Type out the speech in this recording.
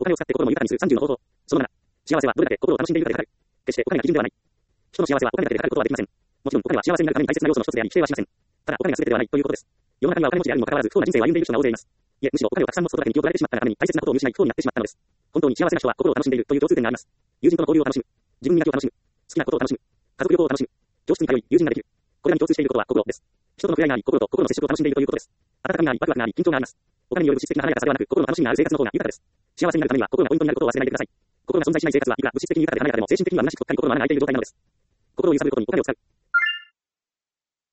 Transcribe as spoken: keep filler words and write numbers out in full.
お金を使って心も豊かにするさんじゅうの方法。そのなな、幸せはどれだけ心を楽しんでいるかで測る。決してお金が基準ではない。人の幸せはお金だけで測ることはできません。もちろんお金は幸せになるために大切な要素の一つであり、否定はしません。ただ、お金が全てではないということです。世の中にはお金持ちであるにもかかわらず、不幸な人生を歩んでいる人が大勢います。いえ、むしろお金をたくさん持つことだけに気を取られてしまったがために大切なことを見失い不幸になってしまったのです。本当に幸せな人は心を楽しんでいるという共通点があります。友人との交流を楽しむ。自分磨きを楽しむ。好きなことを楽しむ。家族旅行を楽しむ。教室に通い、友人ができる。これらに共通していることは心です。人との触れ合いがあり、心と心の接触を楽しんでいるということです。温かみがあり、ワクワクがあり、緊張があります。お金による物質的な華やかさではなく、心の楽しみがある生活の方が豊かです。幸せになるためには心がポイントになることを忘れないでください。心が存在しない生活はいくら物質的に豊かで華やかでも精神的には虚しくとっかり心の穴が開いている状態なのです。心を揺さぶることにお金を使う。